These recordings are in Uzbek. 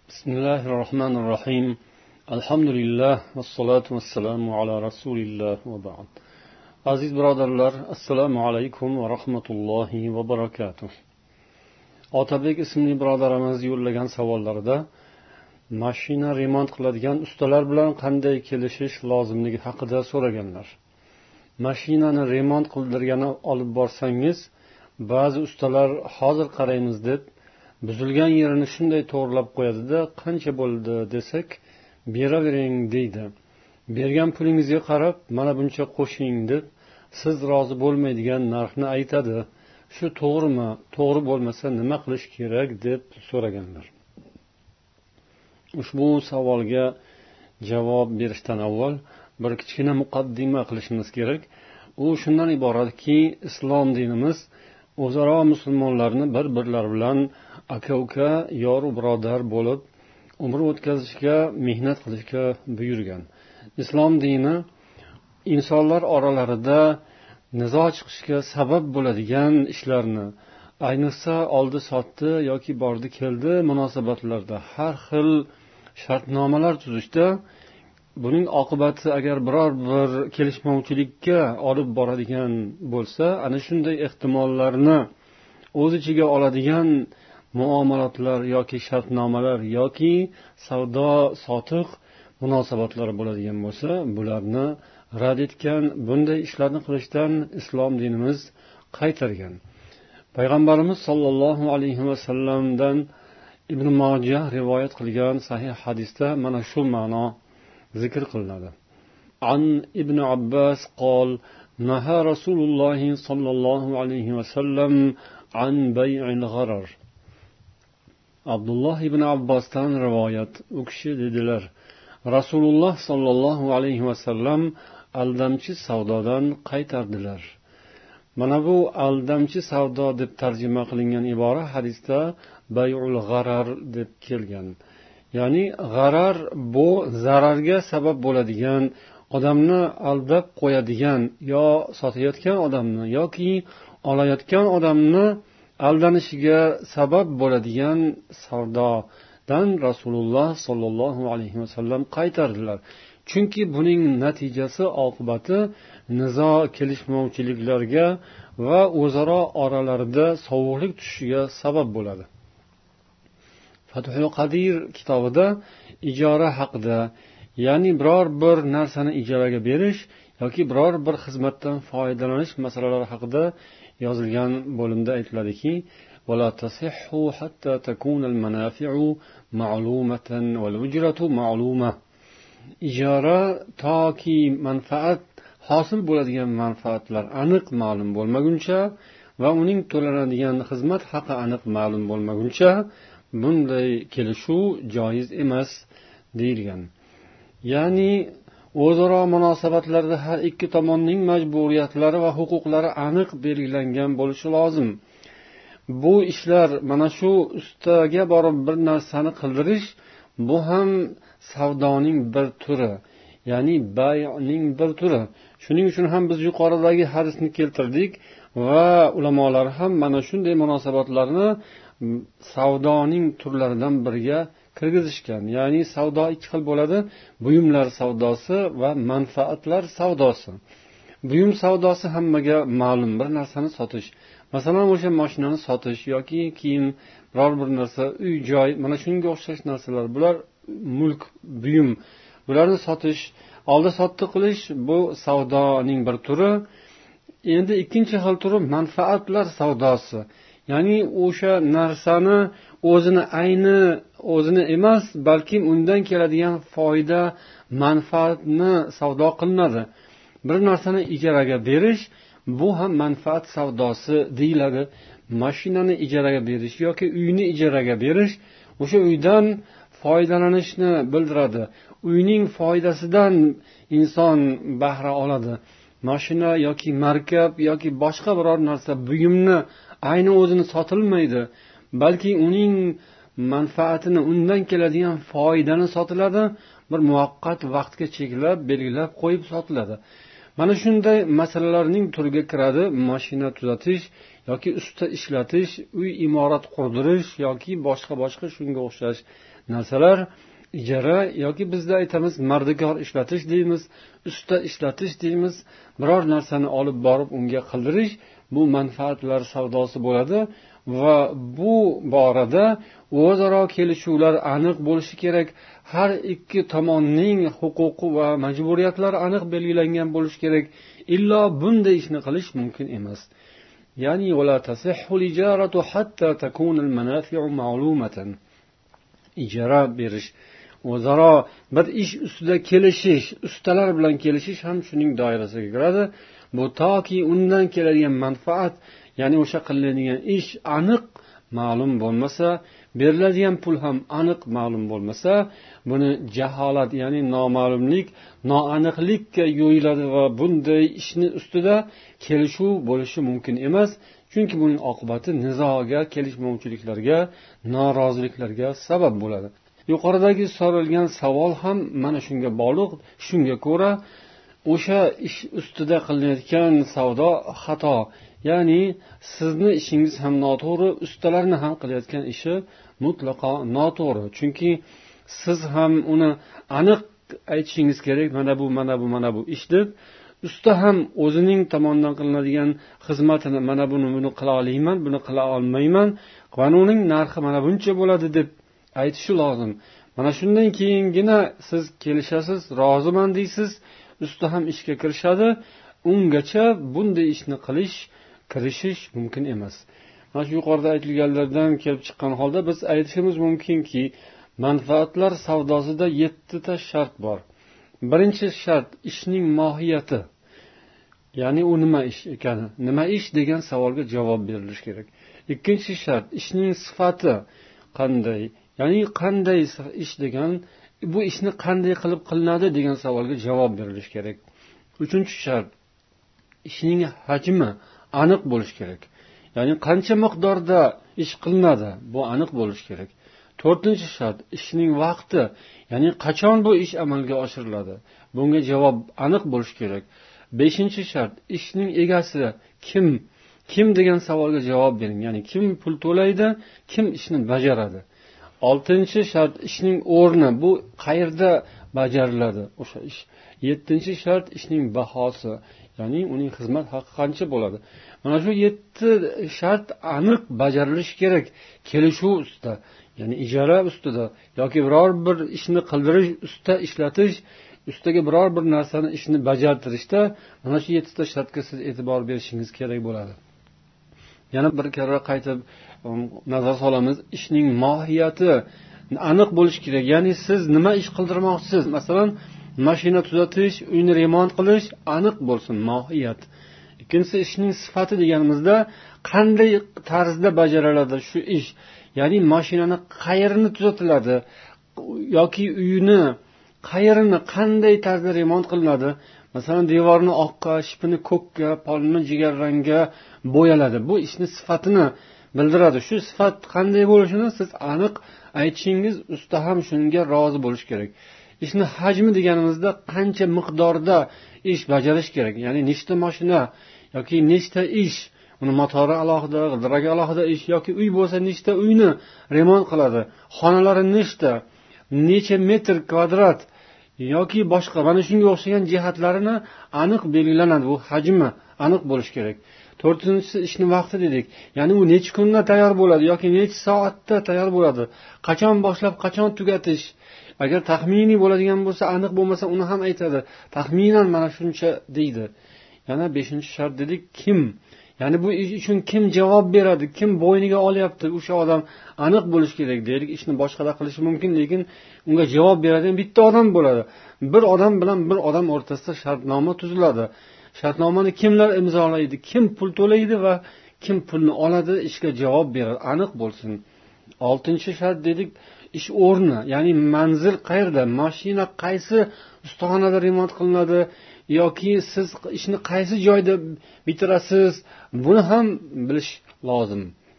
بسم الله الرحمن الرحيم الحمد لله والصلاة والسلام على رسول الله وبعد aziz birodarlar, assalomu alaykum va rahmatullohi va barakatuh. Otabek ismli birodarimiz yo'llagan savollarida mashina remont qiladigan ustalar bilan qanday kelishish lozimligi haqida so'raganlar. Mashinani remont qildirgani olib borsangiz, ba'zi ustalar hozir qaraymiz deb buzilgan yerini shunday to'g'rilab qo'yadi-da, qancha bo'ldi desak, beravering deydi. Bergan pulingizga qarab, mana buncha qo'shing deb siz rozi bo'lmaydigan narxni aytadi. Shu to'g'rimi? To'g'ri bo'lmasa nima qilish kerak deb so'raganlar. Ushbu savolga javob berishdan avval bir kichkina muqaddima qilishimiz kerak. U shundan iboratki, islom dinimiz o'zaro musulmonlarni bir-birlari bilan aka-uka, yor-u birodar bo'lib umr o'tkazishga, mehnat qilishga buyurgan. Islom dini insonlar oralarida nizo chiqishga sabab bo'ladigan ishlarni, ayniqsa oldi-sotdi yoki bordi-keldi munosabatlarda har xil shartnomalar tuzishda, buning oqibati agar biror bir kelishmovchilikka olib boradigan bo'lsa, ana shunday ehtimollarni o'z ichiga oladigan muomalotlar yoki shartnomalar yoki savdo-sotiq munosabatlari bo'ladigan bo'lsa, bularni rad etgan, bunday ishlarni qilishdan islom dinimiz qaytargan. Payg'ambarimiz sollallohu alayhi vasallamdan Ibn Majah rivoyat qilgan sahih hadisda mana shu ma'no zikr qilinadi. An Ibn Abbas qol naha Rasululloh sollallohu alayhi vasallam an bay'il gharar. Abdulloh ibn Abbosdan rivoyat. U kishi dedilar: Rasululloh sollallohu alayhi vasallam aldamchi savdodan qaytardilar. Mana bu aldamchi savdo deb tarjima qilingan ibora hadisda bay'ul g'arar deb kelgan. Ya'ni g'arar bu zararga sabab bo'ladigan, odamni aldab qo'yadigan, yo sotayotgan odamni yoki olayotgan odamni aldanishiga sabab bo'ladigan savdodan Rasululloh sollallohu alayhi vasallam qaytardilar. Chunki buning natijasi, oqibati nizo, kelishmovchiliklarga va o'zaro oralarida sovuqlik tushishiga sabab bo'ladi. Fathul Qadir kitobida ijara haqida, ya'ni biror bir narsani ijaraga berish yoki biror bir xizmatdan foydalanish masalalari haqida yozilgan bo'limda aytiladiki: ولا تصح حتى تكون المنافع معلومة والأجرة معلومة. Ijara toki manfaat hosil bo'ladigan manfaatlar aniq ma'lum bo'lmaguncha va uning to'lanadigan xizmat haqi aniq ma'lum bo'lmaguncha bunday kelishuv joiz emas deyilgan. Ya'ni o'zaro munosabatlarda har ikki tomonning majburiyatlari va huquqlari aniq belgilangan bo'lishi lozim. Bu ishlar, mana shu ustaga borib bir narsani qildirish, bu ham savdoning bir turi, ya'ni bay'ning bir turi. Shuning uchun ham biz yuqoridagi hadisni keltirdik va ulamolar ham mana shunday munosabatlarni savdoning turlaridan biriga kirgizishgan. Ya'ni savdo ikki xil bo'ladi: buyumlar savdosi va manfaatlar savdosi. Buyum savdosi hammaga ma'lum, bir narsani sotish. Masalan, o'sha mashinani sotish yoki kiyim, biror bir narsa, uy-joy, mana shunga o'xshash narsalar, bular mulk, buyum. Bularni sotish, oldi-sotdi qilish bu savdoning bir turi. Endi ikkinchi xil turi manfaatlar savdosi. Ya'ni o'sha narsani o'zini emas, balki undan keladigan foyda, manfaatni savdo qilinadi. Bir narsani ijaraga berish, bu ham manfaat savdosi deyiladi. Mashinani ijaraga berish yoki uyni ijaraga berish o'sha uydan foydalanishni bildiradi. Uyning foydasidan inson bahra oladi. Mashina yoki markab yoki boshqa biror narsa, buyumni ayni o'zini sotilmaydi, balki uning manfaatini, undan keladigan foydani sotiladi. Bir muvaqqat vaqtga cheklab, belgilab qo'yib sotiladi. Mana shunday masalalarning turiga kiradi mashina tuzatish yoki usta ishlatish, uy imorat qurdirish yoki boshqa shunga o'xshash narsalar. Ijara yoki bizda aytamiz mardikor ishlatish deymiz, usta ishlatish deymiz. Biror narsani olib borib unga qildirish, bu manfaatlar savdosi bo'ladi va bu borada o'zaro kelishuvlar aniq bo'lishi kerak. Har ikki tomonning huquqi va majburiyatlari aniq belgilangan bo'lishi kerak. Illo bunday ishni qilish mumkin emas. Ya'ni wala tasihhul ijaratu hatta takuna al-manafi'u ma'lumatan. Ijara berish, o'zaro bir ish ustida kelishish, ustalar bilan kelishish ham shuning doirasiga kiradi. Bu toki undan keladigan manfaat, ya'ni o'sha qilinadigan ish aniq ma'lum bo'lmasa, beriladigan pul ham aniq ma'lum bo'lmasa, buni jaholat, ya'ni noma'lumlik, noaniqlikka yo'yiladi va bunday ishni ustida kelishuv bo'lishi mumkin emas. Chunki buning oqibati nizoga, kelishmovchiliklarga, noroziliklarga sabab bo'ladi. Yuqoridagi so'ralgan savol ham mana shunga bog'liq. Shunga ko'ra o'sha ish ustida qilinayotgan savdo xato, ya'ni sizni ishingiz ham noto'g'ri, ustalarni ham qilayotgan ishi mutlaqo noto'g'ri. Chunki siz ham uni aniq aytishingiz kerak, mana bu ish deb. Usta ham o'zining tomonidan qilinadigan xizmatini mana buni qila olmayman, buni qila olmayman, qonunning narxi mana buncha bo'ladi deb aytishi lozim. Mana shundan keyingina siz kelishasiz, roziman deysiz, usta ham ishga kirishadi. Ungacha bunday ishni kirishish mumkin emas. Mana shu yuqorida aytilganlardan kelib chiqqan holda biz aytishimiz mumkinki, manfaatlar savdosida 7 ta shart bor. Birinchi shart ishning mohiyati. Ya'ni u nima ish ekani, nima ish degan savolga javob berilishi kerak. Ikkinchi shart ishning sifati qanday? Ya'ni qanday ish degan, bu ishni qanday qilib qilinadi degan savolga javob berilishi kerak. Uchinchi shart ishning hajmi aniq bo'lishi kerak. Ya'ni qancha miqdorda ish qilinadi, bu aniq bo'lishi kerak. To'rtinchi shart ishning vaqti, ya'ni qachon bu ish amalga oshiriladi, bunga javob aniq bo'lishi kerak. Beshinchi shart ishning egasi kim degan savolga javob bering, ya'ni kim pul to'laydi, kim ishni bajaradi. Oltinchi shart ishning o'rni, bu qayerda bajariladi o'sha ish. Yettinchi shart ishning bahosi, ya'ni uning xizmat haqi qancha bo'ladi. Mana shu 7 shart aniq bajarilishi kerak kelishuv ustida, ya'ni ijara ustida yoki biror bir ishni qildirish, usta ishlatish, ustaga biror bir narsani ishni bajartirishda mana shu 7 ta shartga siz e'tibor berishingiz kerak bo'ladi. Yana bir karra qaytib nazar solamiz, ishning mohiyati aniq bo'lishi kerak. Ya'ni siz nima ish qildirmoqchisiz? Masalan, mashina tuzatish, uyni remont qilish aniq bo'lsin, mohiyat. Ikkinchisi ishning sifati deganimizda qanday tarzda bajariladi shu ish. Ya'ni mashinani qayerini tuzatiladi yoki uyni qayerini qanday tarzda remont qilinadi? Masalan, devorni oqqa, shipini ko'kka, polni jigarrangga bo'yaladi. Bu ishning sifatini bildiradi. Shu sifat qanday bo'lishini siz aniq aytishingiz, usta ham shunga rozi bo'lish kerak. Ishni hajmi deganimizda qancha miqdorda ish bajarish kerak. Ya'ni nechta mashina yoki nechta ish, uni motori alohida, g'ildiragi alohida ish yoki uy bo'lsa nechta uyni remont qiladi, xonalari nechta, necha metr kvadrat yoki boshqa mana shunga o'xshagan jihatlarini aniq belgilanadi. Bu hajmi aniq bo'lishi kerak. To'rtinchisi ishni vaqti dedik. Ya'ni u necha kunda tayyor bo'ladi yoki necha soatda tayyor bo'ladi, qachon boshlab qachon tugatish. Agar taxminiy bo'ladigan bo'lsa, aniq bo'lmasa uni ham aytadi. Taxminan mana shuncha deydi. Yana 5-shart dedik, kim? Ya'ni bu ish uchun kim javob beradi, kim bo'yniga olyapti, o'sha odam aniq bo'lishi kerak. Deylik, ishni boshqada qilishi mumkin, lekin unga javob beradigan bitta odam bo'ladi. Bir odam bilan bir odam o'rtasida shartnoma tuziladi. Shartnomani kimlar imzolaydi, kim pul to'laydi va kim pulni oladi, ishga javob beradi, aniq bo'lsin. 6-shart dedik, ish o'rni, ya'ni manzil qayerda, mashina qaysi ustaxonada remont qilinadi yoki siz ishni qaysi joyda bitirasiz, buni ham bilish lozim.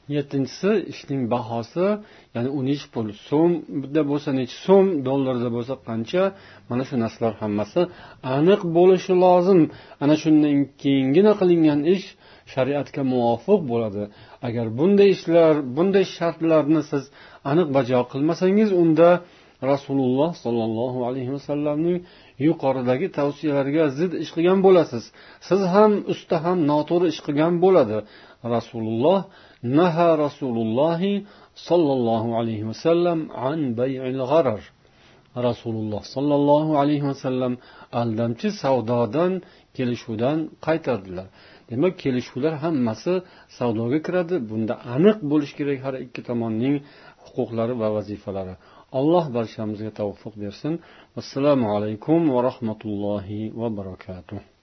yettinchisi ishning bahosi, ya'ni u nechi pul, so'mda bo'lsa nechi so'm, dollarda bo'lsa qancha, mana shu narsalar hammasi aniq bo'lishi lozim. Ana shundan keyingina qilingan ish shariatga muvofiq bo'ladi. Agar bunday ishlar, bunday shartlarni siz aniq bajo qilmasangiz, unda Rasululloh sollallohu alayhi vasallamning yuqoridagi tavsiyalariga zid ish qilgan bo'lasiz. Siz ham usta ham noto'g'ri ish qilgan bo'ladi. Rasululloh sollallohu alayhi vasallam an bay'il gharar. Rasululloh sollallohu alayhi vasallam aldamchi savdodan, kelishuvdan qaytardilar. Demak, kelishuvlar hammasi savdoga kiradi. Bunda aniq bo'lish kerak har ikki tomonning huquqlari va vazifalari. Alloh barchamizga tavfiq bersin. Assalomu alaykum va rahmatullohi va barakatuh.